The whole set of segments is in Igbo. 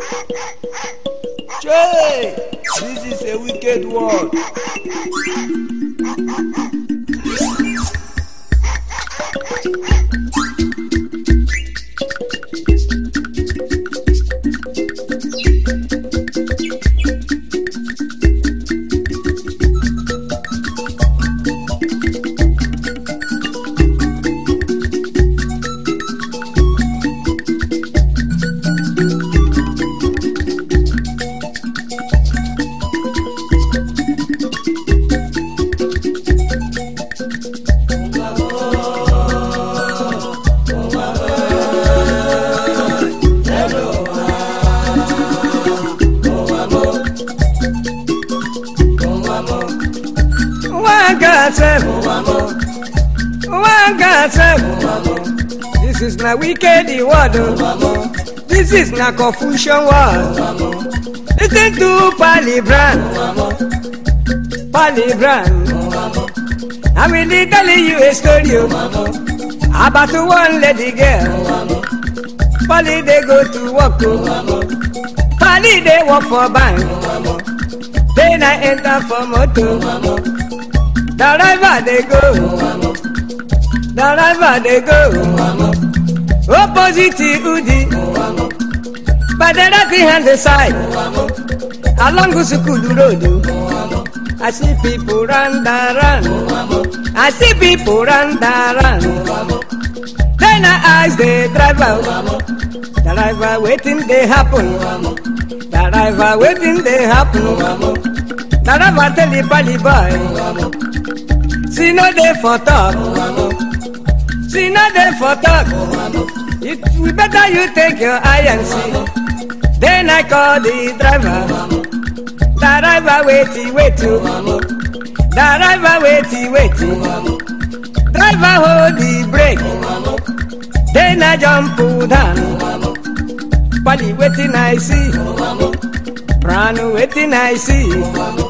Jay, this is a wicked world. This is na wicked world. This is na confusion world. Listen to Pali Brand. I will tell you a story about one lady girl. Pali they go to work. Pali they work for bank. Then I enter for motor. The driver they go. Opposite Udi. By the right hand side. Along Usukulu Road. I see people run. I see people run. Then I ask the driver waiting they happen. The driver waiting they happen. The driver tell the Pali boy. See no day for talk. See no day for talk. We better you take your eye and see. Then I call the driver. The driver wait. The driver wait. Driver hold the brake. Then I jump down. Pali waiting I see. Brand waiting I see.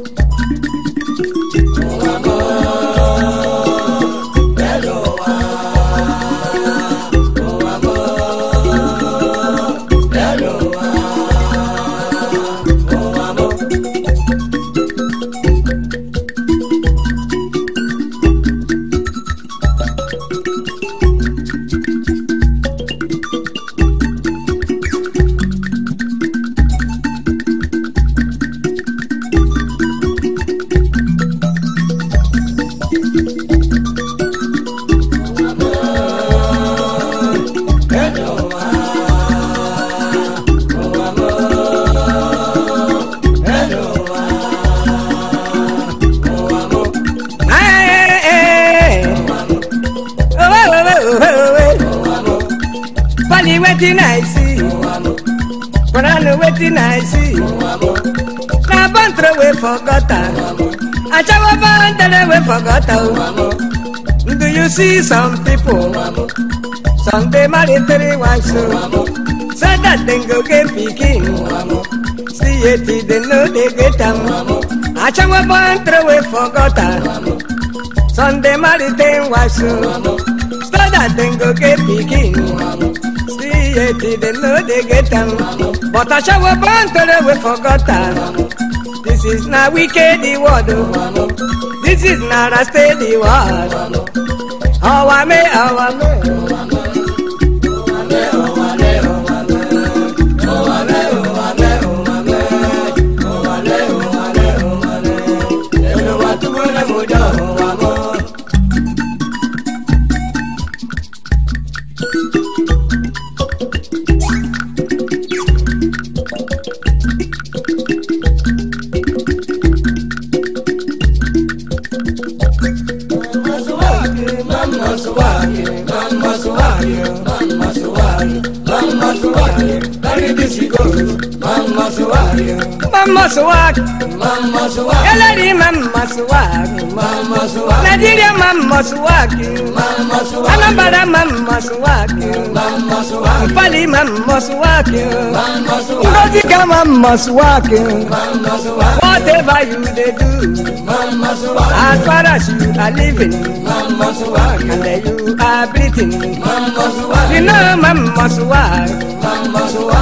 Waiting I see, Brand waiting I see. Now band throw away for gutter, I jump band throw away for gutter. Do you see some people? Some they marry 3 wives, so that they go get picking. See it, they know they get them. I jump band throw away for gutter. Some they marry 10 wives, so that they go get picking. They know they get them, but I shall burn till we forgot them. This is not wicked world. This is not a steady world. How I may. Mama swag, Elari mama swag, Nigeria mama swag, Anambra mama swag, Pali mama swag, Ngozika mama swag. Whatever you they do, as far as you are living, and you are breathing, you know mama swag.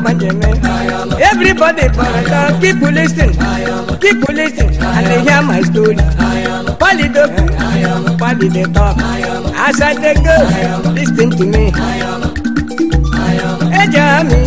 Benjamin. Everybody, keep listening, and they hear my story. Pali the talk. As I dey go, listen to me. Hey, Jamie.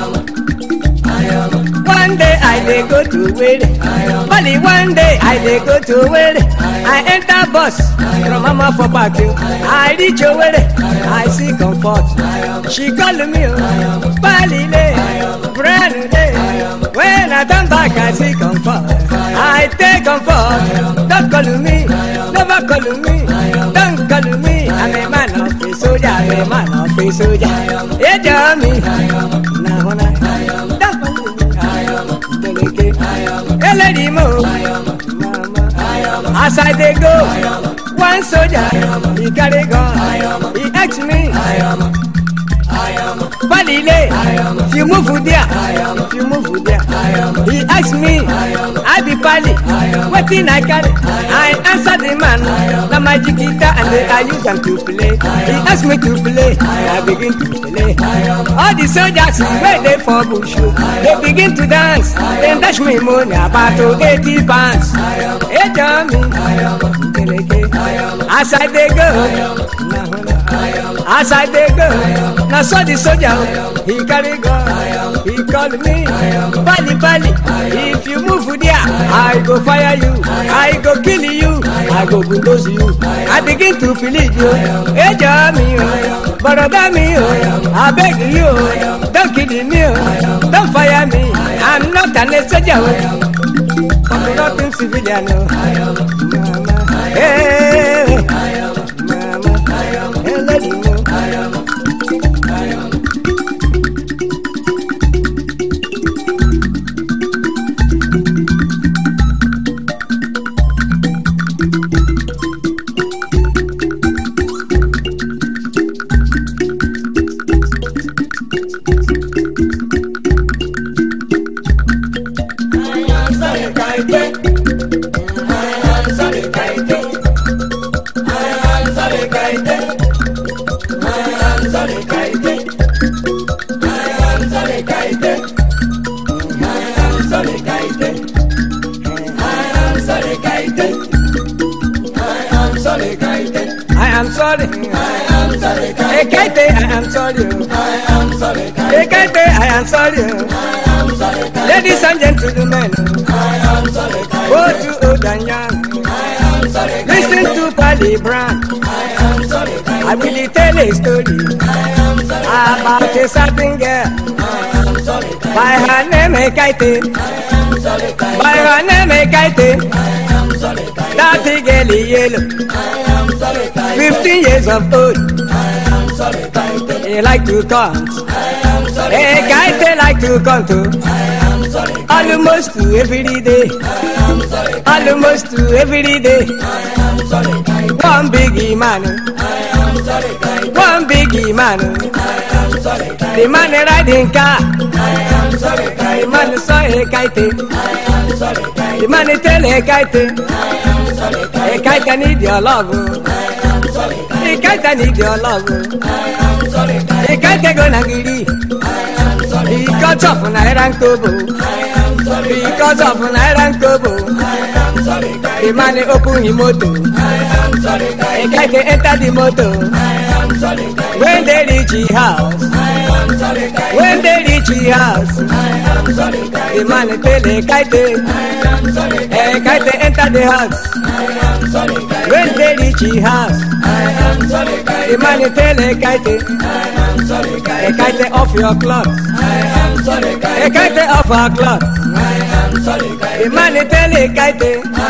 One day I dey go to Wele. Only one day I dey go to Wele. I enter bus from Mama for back. I reach Wele. I see comfort. She call me, Palile, brand day. When I turn back, I see comfort. I take comfort. Don't call me, never call me. Don't call me. I'm a man of a soldier. I'm a man of a soldier. Hey, Jamie. Now, don't call me. Hey, lady mo, as I dey go, one soldier, he carry gun, he ask me, Palile, if you move there, he ask me, I be Pali, what thing I carry? I answer the man, the magic guitar and I use them to play. He ask me to play, I begin to play. All the soldiers where they for bush, they begin to dance, then dash me money about 80 pounds. Hey, Tommy, as I dey go, now saw the soldier, he carry gun, he call me, Pali, if you move there, I go fire you, I go kill you, I go bulldoze you. I begin to believe you. Hey, Jamie, brother me, I beg you, don't kill me, don't fire me. I'm not an soldier, I'm not a civilian. Hey, mama, hey, lady, I am sorry. Hey, Kaite, I am sorry. Hey, Kaite, I am sorry. Ladies and gentlemen, both to old and young, listen to Pali Brown. I will tell a story about a certain girl. By her name, Kaite. By her name, Kaite. That girl is yellow. 15 years of old. He like to count. Hey, Kaite like to count too. Almost to every day. Almost to every day. One big man. One big man. The man riding car. The man saw a Kaite. The man tell a Kaite. A Kaite need your love. A Kaite need your love. A Kaite gonna get it. Because of Naira and Kobo. Because of Naira and Kobo. The man open his motor. A Kaite enter the motor. When they reach his house. When they reach his house. The man tell a Kaite. A Kaite enter the house. When they reach his house. The man tell a Kaite. A Kaite off your clothes. A Kaite off her clothes. The man tell a Kaite.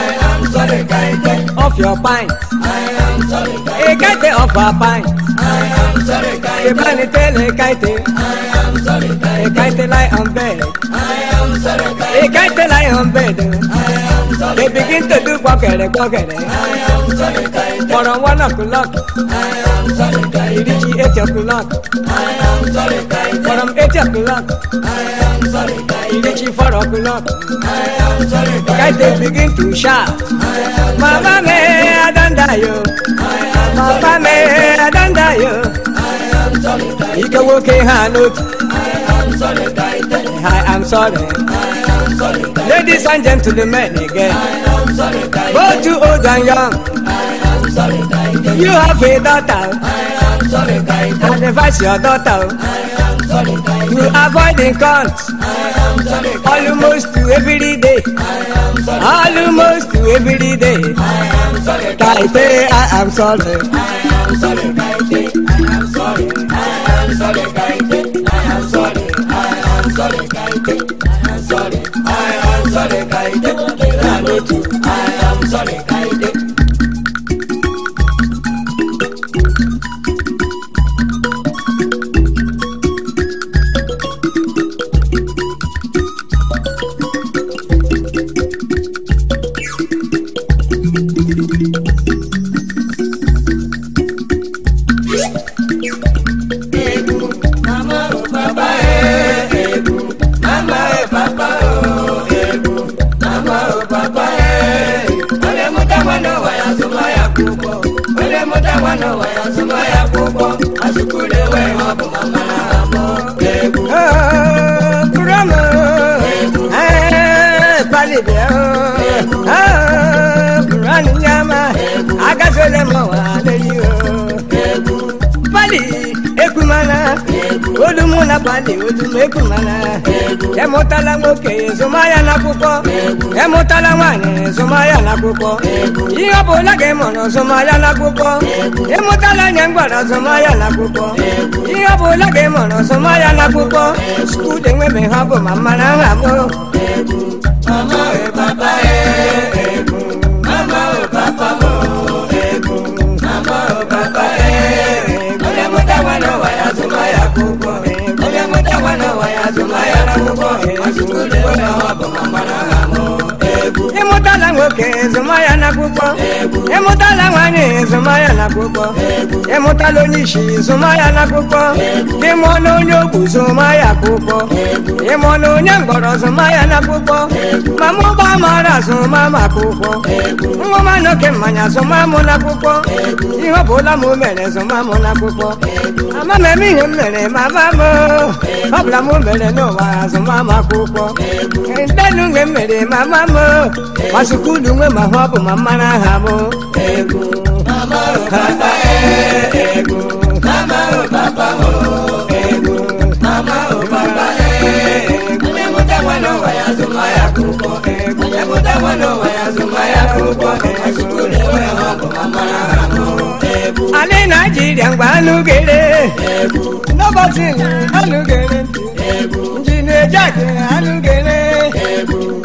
Off your pint. A Kaite off her pint. The man tell a Kaite. A Kaite lie on bed. A Kaite lie on bed. They begin to do quackere. For 1 o'clock. He reach 8 o'clock. From 8 o'clock. He reach 4 o'clock. Kaite begin to shout. Mama me, I don't die. Mama me, I don't die. He can walk in hand. I am sorry. Ladies and gentlemen again, both too old and young, you have a daughter, and advise your daughter to avoid the cons almost every day, almost every day. Kaite, I am sorry. I am sorry, Kaite. I am sorry. I am sorry, Kaite. I am sorry. I am sorry, Kaite. I am sorry. I am sorry, Kaite. I am sorry, Kaite. Olumuna pali olumekumana emotala ngoke zomaya nakuko emotala mwane zomaya nakuko iyobola gemono zomaya nakuko emotala nyangwala zomaya nakuko iyobola gemono zomaya nakuko skude ngwe habo mama na habo mama e papa e mama o papa mo mama o papa e olemota wana waya zomaya kuko olemota wana waya zomaya kuko asukule wana habo mama na habo emotala ngoke zomaya nakuko emotala mwane zomaya nakuko emotala nishi zomaya nakuko emono nyobu zomaya kuko emono nyangoro zomaya nakuko mamu ba mara zomama kuko ngoma no kemanya zomama nakuko iho bola mu mele zomama nakuko ama memi mele mama mo abla mu mele no wa zomama kuko ndanu mele mama mo masukulu ngwe mahabo mama na habo mama o papa ego mama o papa mo ego mama o papa ego emota wano waya zomaya kuko ego emota wano waya zomaya kuko masukulu ngwe mahabo mama na habo ego ale Nigeria ngwanu gere ego nobody anu gere ego njine jake anu gere ego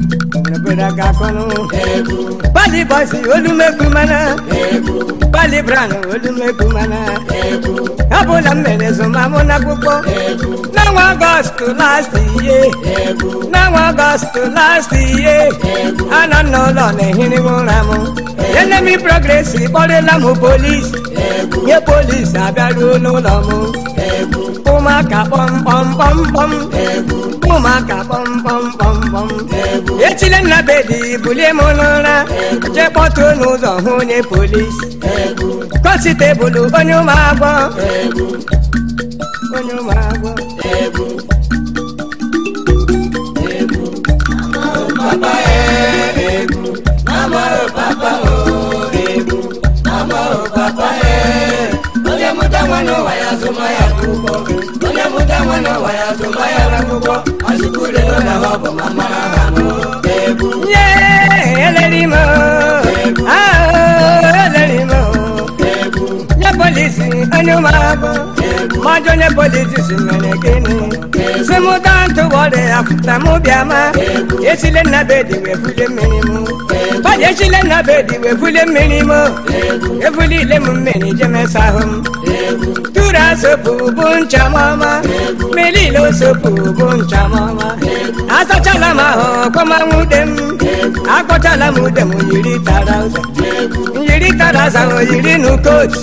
Bali bosi olumekumana Bali brano olumekumana Abola melezo mamona kuko Now August last year Now August last year Anano lone hini mulamu Enemy progress bole lamu police Ye police abiaru no lamu Umaka pom pom pom pom Umaka pom pom pom pom Echile na bedi bule monona Je poto nuzo hunye police Constable onyo magwa Onyo magwa Mama egu Mama o papa o egu Mama o papa Oye muta wano waya zumaya kuko Oye muta wano waya zumaya kuko Asukule na hobo mama hamo egu Yeah, elerimo elerimo egu Ya polisi onyo mago Majo ne polisi simenekini Simutantu wale afuta mubiama Yesile na bedi we fule minimu Yesile na bedi we fule minimu Efuli le mumeni jeme sahum Tura sopu buncha mama Melilo sopu buncha mama Asa chala maho koma mudem Ako chala mudem yiri tarauza Yiri Charaza yiri n'ukotu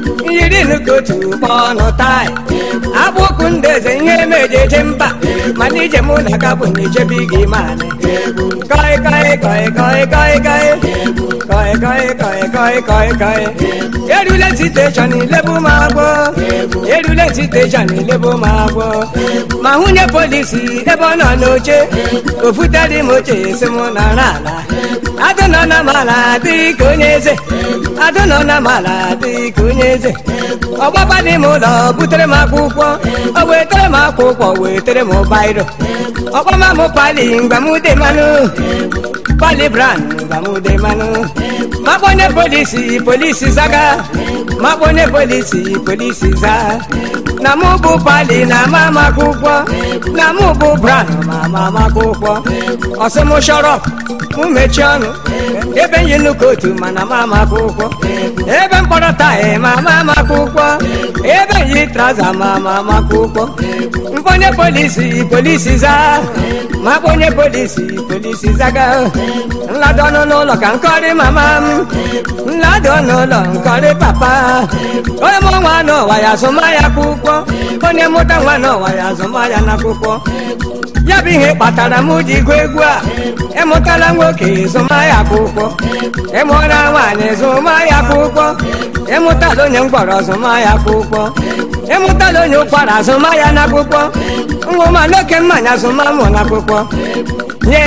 kpọnụ tai abụkụ ndeze ihe mejeje mba mana ije mụ na ga bụ na ijebe gị manị koi koi koi koi koi koi koi koi koi koi koi erule siteshọn ilebu m agbọ erule siteshọn ilebu m agbọ ma hụnye polisi ebe ọ nọ n'oche ofutere m oche esi m nọrọ ala adụ nọ na mala adịghị ka onye eze adụ nọ na mala adịghị ka onye eze ọgbaba dị m ụlọ butere m akwụkwọ o wetere m akwụkwọ wetere m bairo ọkpọma m pali mgbe m dị manụ pali brand mgbe m dị manụ makpọnye polisi zaga makpọnye polisi za na mụ bụ pali na ama akwụkwọ na mụ bụ brand ma ama akwụkwọ ọsị m shọrọ mụ mechie ọnụ ebe yi nnukwu otu mana mama akwụkwọ ebe mkpọrọ taị ma mama akwụkwọ ebe yi traza ma mama akwụkwọ mkpọnye polisi za ma kpọnye polisi zaga nladọ ọnụ n'ụlọ ka nkọrị mama m nladọ n'ụlọ nkọrị papa onye mụ nwa n'ụwa ya zụma ya akwụkwọ onye mụta nwa n'ụwa ya zụma ya n'akwụkwọ ya bụ ihe kpatara m ji gụọ egwu a ịmụtala nwoke zụma ya akwụkwọ ịmụra nwaanyị zụma ya akwụkwọ ịmụtala onye mgbọrọ zụma ya akwụkwọ ịmụtala onye ụkwara zụma ya n'akwụkwọ nwụma n'oke mmanya zụma mụ n'akwụkwọ nye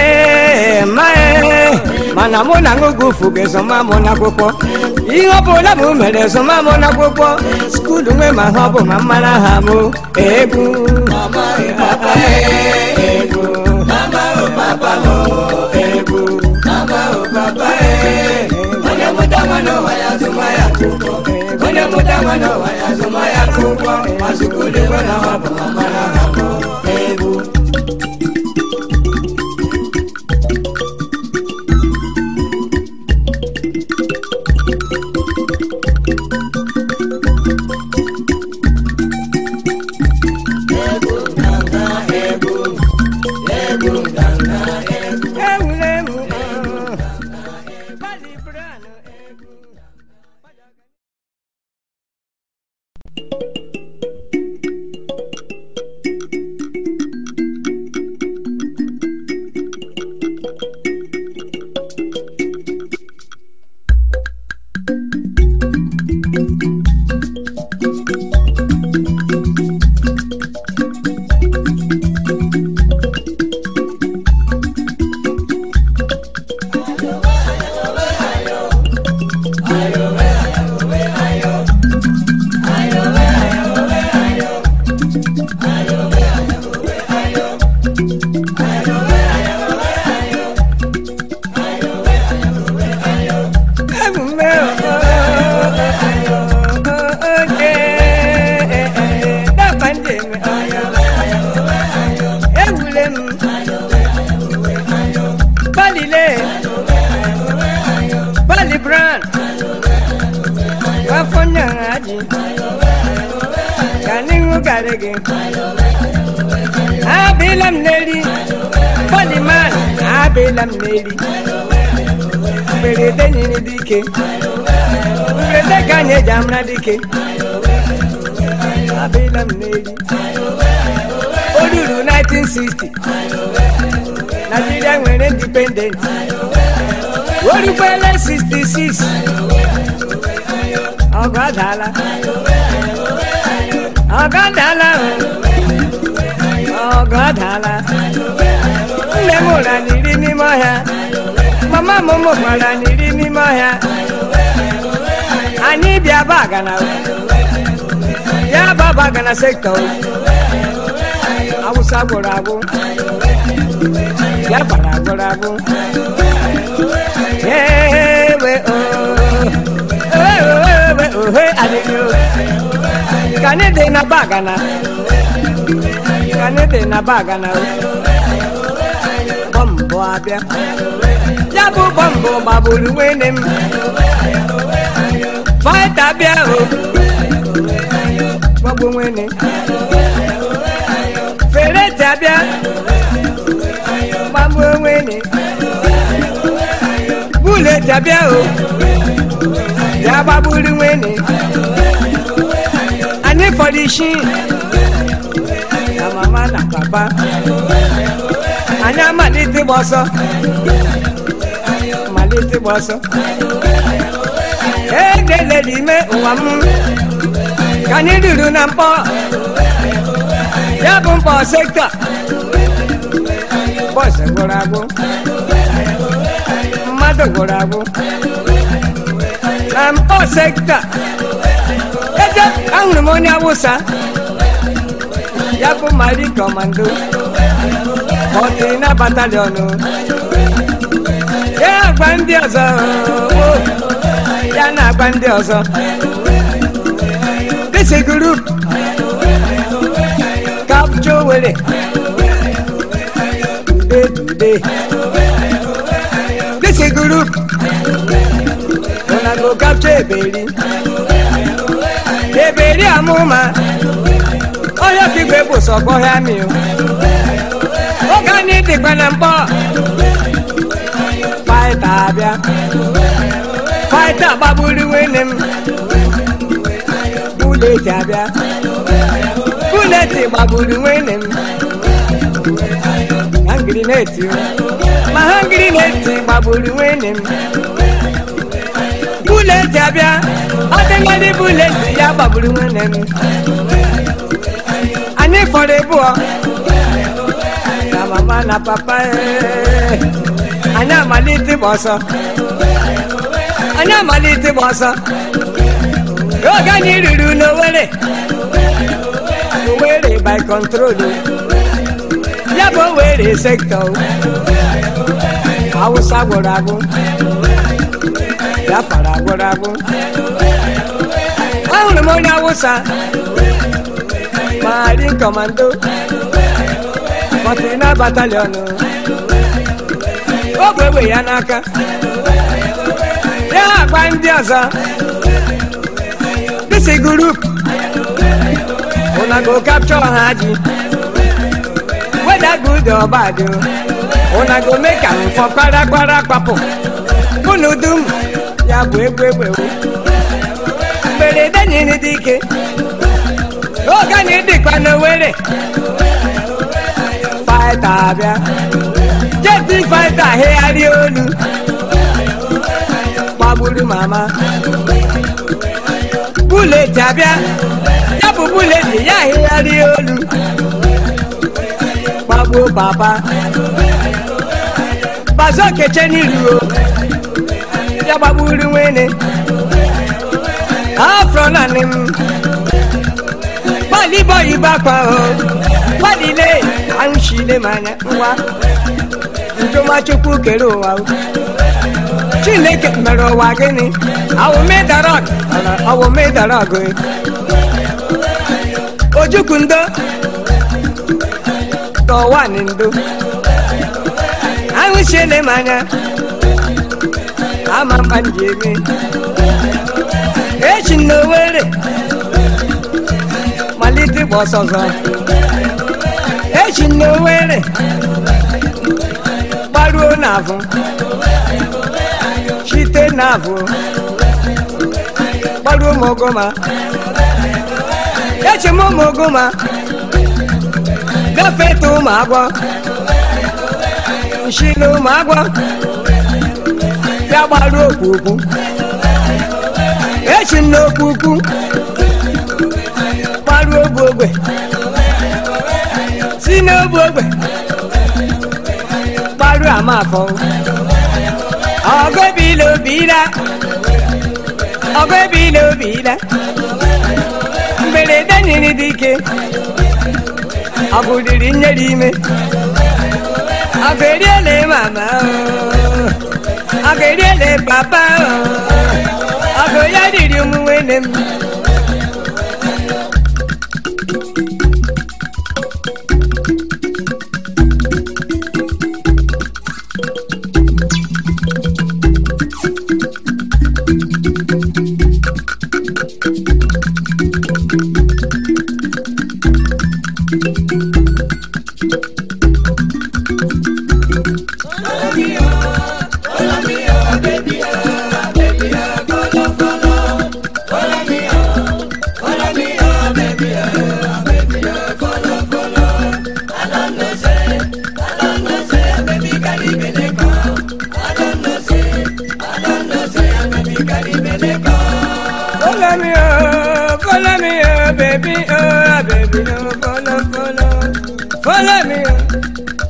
mana mụ na ṅụgụfu ga-ezụma mụ n'akwụkwọ ihe ọ bụla m mere zụma mụ n'akwụkwọ skuulu nwe ma ha ọ bụ ma mmara ha mụ egwu egwu onye mụta nwa n'ụwa ya zụma ya akwụkwọ onye mụta nwa n'ụwa ya zụma ya akwụkwọ ma skuulu nwe na ha ọ bụ ma mmara ha mụ egwu Abilam Neri, Poliman, Abilam Neri, Beredeni Dike, Beredekanye Jamna Dike, Abilam Neri, Oluru 1960, Nigeria were independent, Olubele 66, Ogadala, Ogadala, Ogadala, Lemura niri mi moya, Mama Momo mara niri mi moya, Ani bia bagana, Ya babagana sector, Awusa borabu, Ya paraborabu, Hey we hey adiyo, Kanede na bagana. Kanete na bagana bombo abia yabu bombo babulu wenem fight abia o babu wene fere tabia babu wene bule tabia o ya baburu nwene anyị fọrọ isi na mama na papa anyị amalite gba ọsọ egelere ime ụwa m ka anyị ruru na mkpọ ya bụ mkpọ sekta bọsụ gwụrụ agwụ mmadụ gwụrụ agwụ na mkpọ sekta eje ahụrụ m onye awụsa ya bụ mari kọmando ọtịrị na batalion ya agba ndị ọzọ ya na-agba ndị ọzọ this group capture were today this group una go capture eberi amụma onye kigwe bụ sọgbọ ya mi oge anyị dịkwa na mkpọ faịta abịa faịta gbagburu nwene m buleti abịa buleti gbagburu nwene m hangrineti ma hangrineti gbagburu nwene m buleti abịa ọ dịngadị buleti ya gbagburu nwene m anyị fọrọ ebụọ na mama na papa anyị amalite gba ọsọ oge anyị ruru n'Owerri by control ya bụ Owerri sector Hausa gwụrụ agwụ Biafra gwụrụ agwụ ahụrụ m onye Hausa Marine Commando 49 Battalion o bụ egbe ya n'aka ya agba ndị ọzọ this group una go capture ha ji whether good or bad una go make am for kwara kpapu unu dum ya bụ egbe mberede nyere dị ike oge anyị dịkwa n'Owerri faịta abịa jeti faịta hegharịa olu gbagburu mama buleti abịa ya bụ buleti ya hegharịa olu gbagbuo papa bazo keche n'iru ya gbagburu nwene afro naanị m gbalịbọ ibakwa gbalile ahụchile m anya ngwa Chukwu kere ụwa Chineke mere ụwa gịnị awụ medarọgụ Ojukwu ndo tọwani ndo ahụchiele m anya ama mkpa nji eme echi n'Owerri malite gba ọsọ ọzọ echi n'Owerri gbaruo n'avụ chite n'avụ gbaruo Mogoma echi m Mogoma gafete ụmụ agwọ nshile ụmụ agwọ ya gbaruo Okwukwu echi m n'Okwukwu gbaruo Ogbuogbe si n'Ogbuogbe gbaruo Amafọ ọgụ ebile obila mberede nyere dị ike ọgụ riri nyere ime ọgụ eriele mama ọgụ eriele papa ọgụ ya riri ụmụ nwene m Follow me, oh, baby, oh, follow.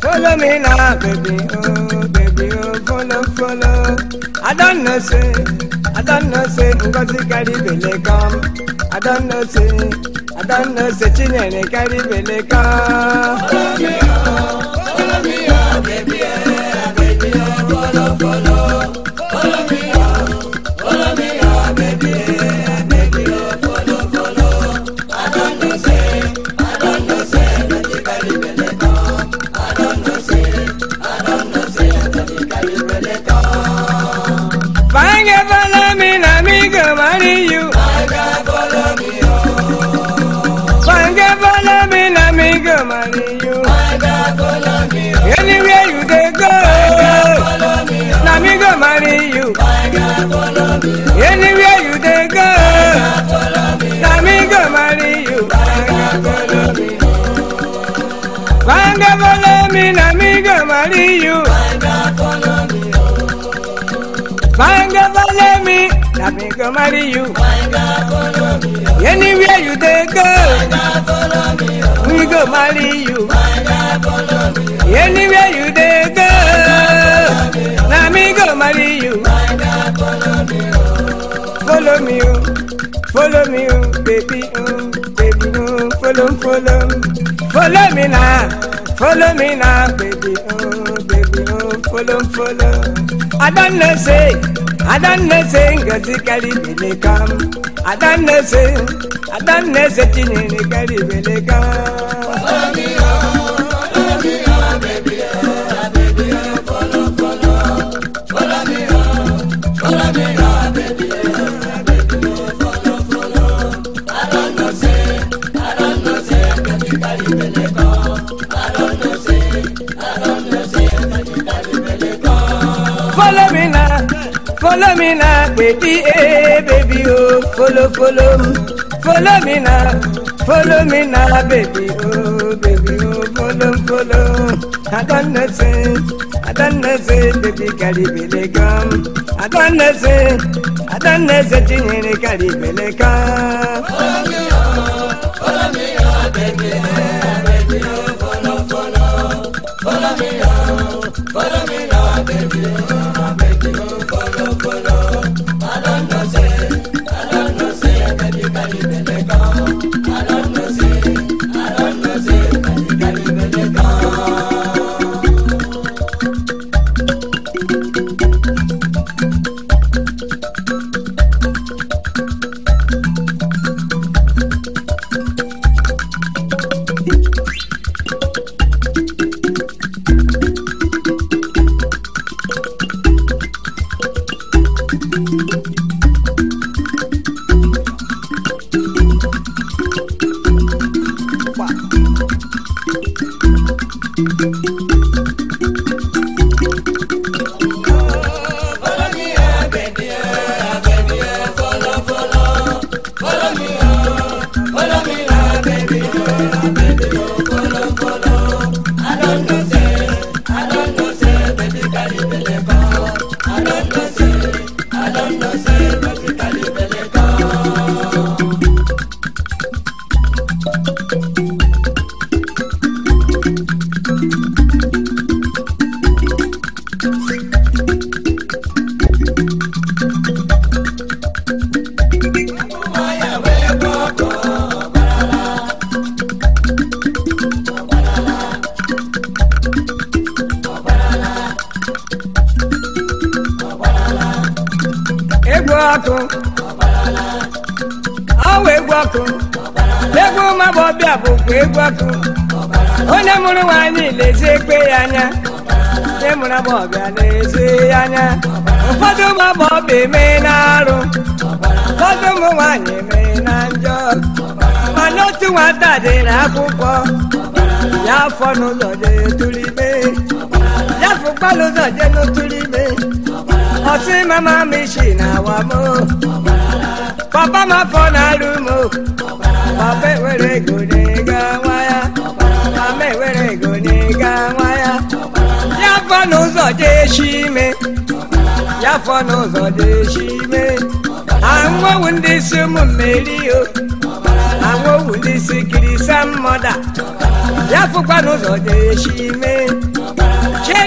Follow me now, baby, oh, follow. I don't know, say, Ngozi carry belle come. I don't know, say, Chinene carry belle come. Follow me, oh, baby, oh, follow. Follow me, oh, baby, oh, follow. I don't know, say, Ngozi carry belle come. I don't know, say, Ngozi carry belle come. Fine, follow me, na me go marry you. Follow me, oh. Fine, follow me, na me go marry you. Follow me, oh. Anywhere you dey go, Follow me, oh. na me go marry you. Follow me, oh. Anywhere you dey go, Follow me, na me go marry you. follow me, Fine, follow me, na me go marry you. follow me, Fine, follow me, na me go marry you. follow me, Anywhere you dey go, follow me, we go marry you. follow me, Anywhere you dey go, na me go marry you. follow me, Follow me, oh, baby, oh, follow. Follow me now, baby, oh, follow. I don't know, say, Ngozi carry belle come. I don't know, say, Chinene carry belle come. follow me, oh, baby, oh, follow me, oh, baby, oh, follow. I don't know, say, Ngozi carry belle come. I don't know, say, Ngozi carry belle come. Follow me now, baby, baby, oh, follow. Follow me now, baby, oh, follow. I don't know, say, baby, carry belle come. I don't know, say, Chinene carry belle come. Follow me, oh, baby, oh, follow. Follow me, oh, baby, oh, follow. I don't know, say, baby, carry belle come. I don't know, say, baby, carry belle come. Egwu mabọbịa bụkwa egwu ọkụ. Onye mụrụ nwaanyị lezi ekpe ya anya. Onye mụrụ agbọbịa lezi ya anya. Ụfọdụ ụmụ agbọbịa eme n'arụ. Ụfọdụ ụmụ nwaanyị eme na njọ. Mana otu nwata dị n'akwụkwọ. Ya afọ n'ụzọ jee tụrụ ime. Ya fụkwala ụzọ jee n'otụrụ ime. Ọsị mama m isi na awa m. Papa m afọ na-alụ m. Papa ewere ego n'ego nwa ya. Mama ewere ego n'ego nwa ya. Ya afọ n'ụzọ jee shi ime. Ya afọ n'ụzọ jee shi ime. Anwụwu ndị isi ụmụ mmeri o. Anwụwu ndị isi kiri sam mọda. Ya afụkwa n'ụzọ jee shi ime.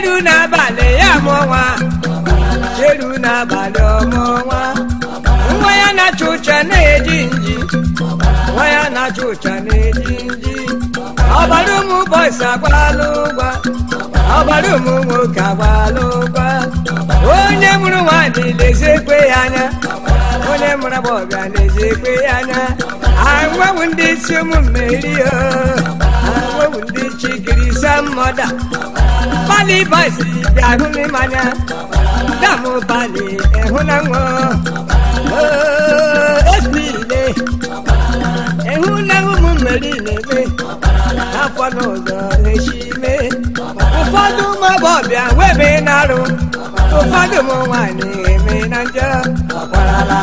cheru n'abalị ya mụọ nwa cheru n'abalị ọmụọ nwa nwa ya na-achụ ụcha na-eji nji nwa ya na-achụ ụcha na-eji nji ọbara ụmụ bọịsị agbalụ ụgwa ọbara ụmụ nwoke agbalụ ụgwa onye mụrụ nwaanyị na-ezekwe ya anya onye mụrụ agbọghọbịa na-ezekwe ya anya anwewu ndị isi ụmụ mmeri anwewu ndị chikiri sammọda pali bọịsị bịa hụ n'ịmanya damụ pali ehụ na nwa esile ehụ na ụmụ mmeri na-eme afọ n'ụzọ eshime ụfọdụ ụmụ agbọghọbịa webe na-arụ ụfọdụ ụmụ nwaanyị eme na njọ ọkwarala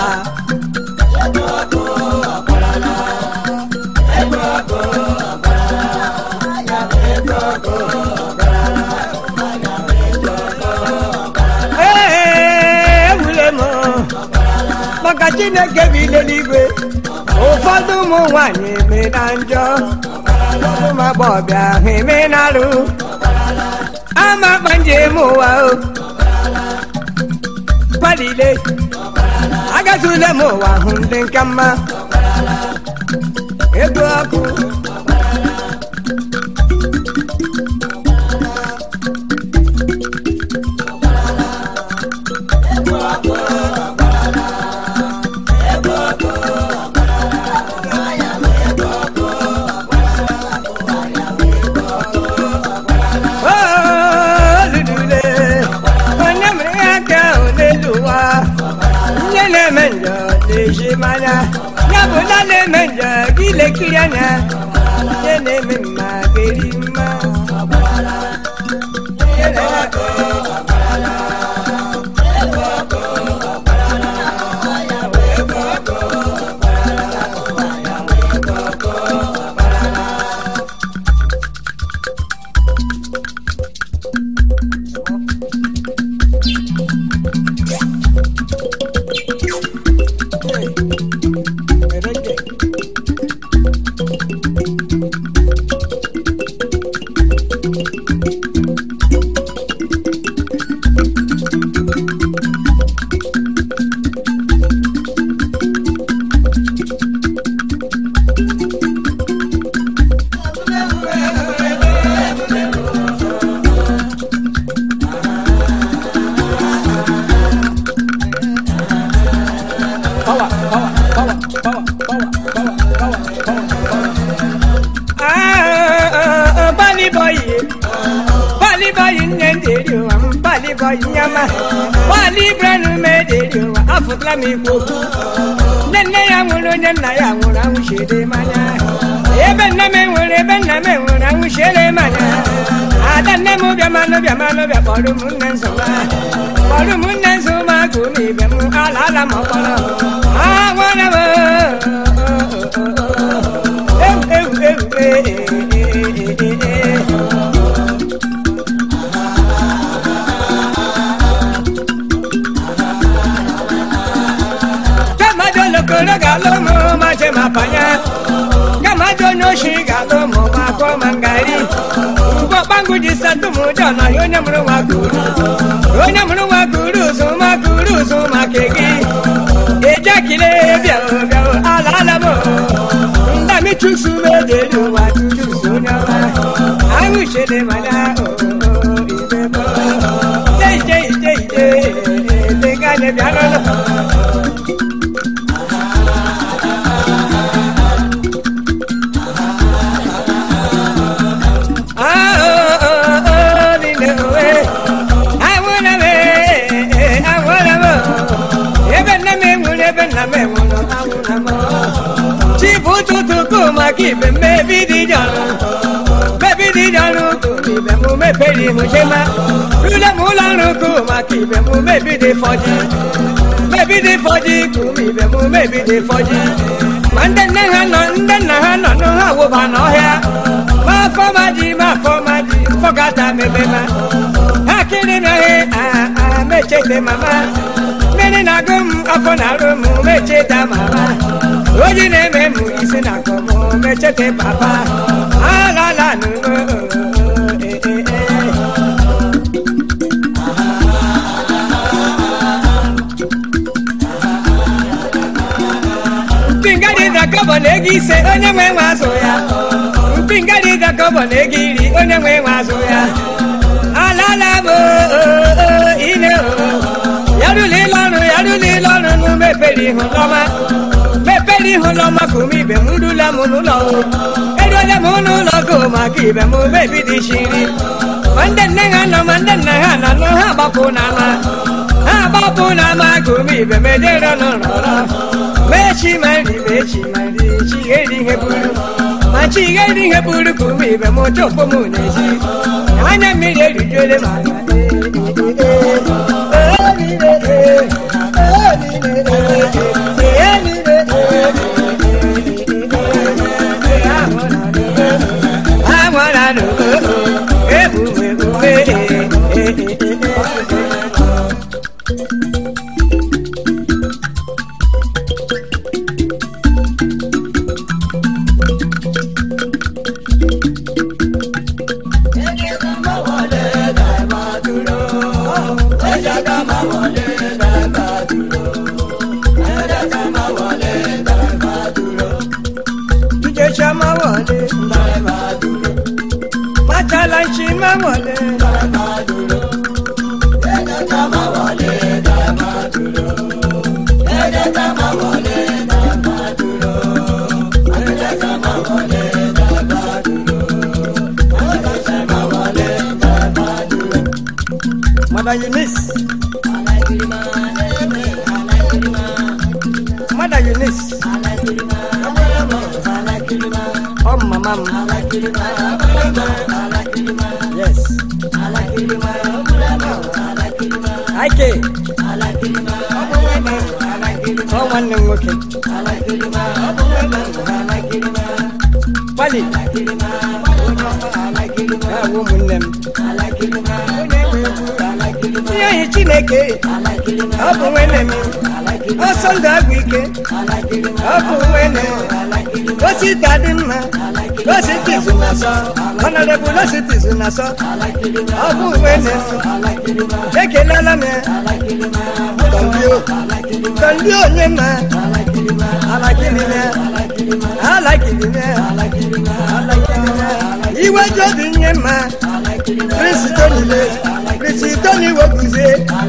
ewule m maka Chineke bi n'eluigwe ụfọdụ ụmụ nwaanyị eme na njọ ụfọdụ ụmụ agbọghọbịa ahụ eme na-arụ ama akpa njem ụwa palile agazule m ụwa hụ ndị nka mma ego ọkụ manya ya bụ na na-eme njọ gị lekiri anya ihe na-eme mma geri mma nne ya nwụrụ onye nna ya nwụrụ anwụchiere mmanya ebe nne m nwere ebe nna m nwụrụ anwụchiere mmanya ada nne m bịamanụ bịa kpọrọ ụmụnne nzọma gụrụ ibe m ala m ọkpọrọ nwere m galomo mache mapanya kama jono shi galomo mako mangari ugo bangu disatu mujono yonya muru wa guru suma kegi eja kile bia ala mo ndami chusu medelu wa chusu nyawa awu shede mana ibebo de gane bia no Kibe baby di janu kibe mu me peri mu shema rule mu lanu ku ma kibe mu baby di foji ku mi be mu baby di foji mande na hano no ha wo ba no he ma fo maji fogata me be ma hakiri na he me chete mama mene na gum afona rumu me cheta mama oji ne me mu isi na komo me chete papa ala la nu kobo na-egiri onye nwe nwe azụ ya alala bụ ine yarụla ile ọrụ nụ mepere ihu n'ọma ka ume ibe m rula m n'ụlọ eruola m n'ụlọ go maka ibe m bebi dị shiri ma ndị nne ha nọ ma ndị nna ha nọ nụ ha gbapụ n'ama ka ume ibe m ejere n'ụlọ mechi ma nri chi eri ihe buru ma chi eri ihe buru ka ume ibe m chọpụ m n'ezi anya mmiri erijuole m anya Mother Eunice. Mother Eunice. Oh, Mama. Yes. Ike. Oh, one name, okay. Bali. Woman name. Ihe Chineke ọ bụ nwene m ọsọ ndụ agwụ ike ọ bụ nwene osita dị mma ositizu na sọ honorable ositizu na sọ ọ bụ nwene ekelela m tọndi onye mma alakiri iwe jodi nye mma Tony Wokuze,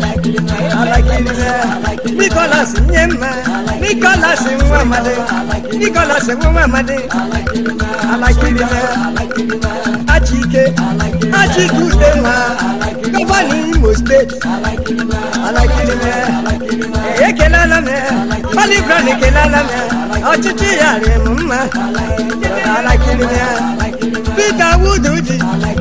Nicholas Nyema, Nicholas Mwamade, Achike, Achikudema, Governor Imo State, Ekelalame, Malibran Ekelalame, Achichi Yare Mumma, Peter Wooduji,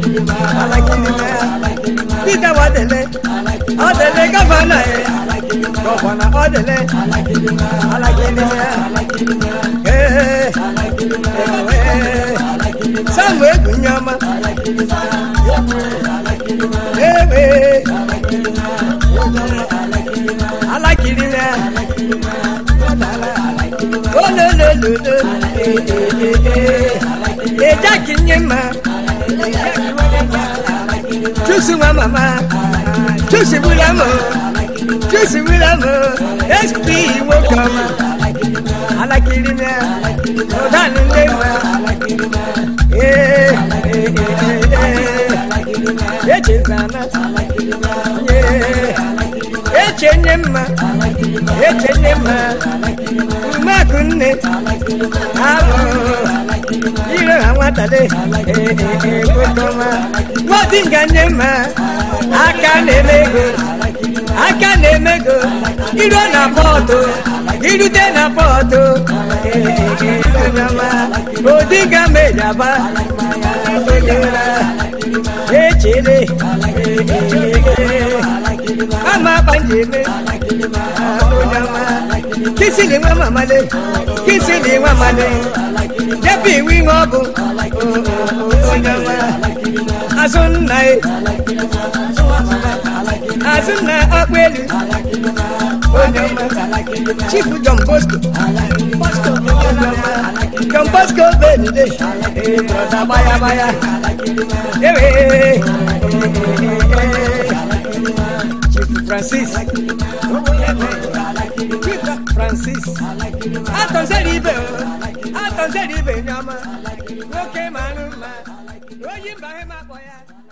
Peter Wadele, Odele Governor, Odele, Somewhere Gunyama, I like it in there. Oh, no, Jack in your man. Choose Mama, choose Willamo, SP will come. I like it in there. Oh, darling, Mama Banjime, kissing Mama, kissing Mama, Debbie wing up, Azuna Akweli, Chief John Bosco, John Bosco, Benny, Baya, Chief Francis, Aton Zeribe, Yama, okay, man. mba he makpọ ya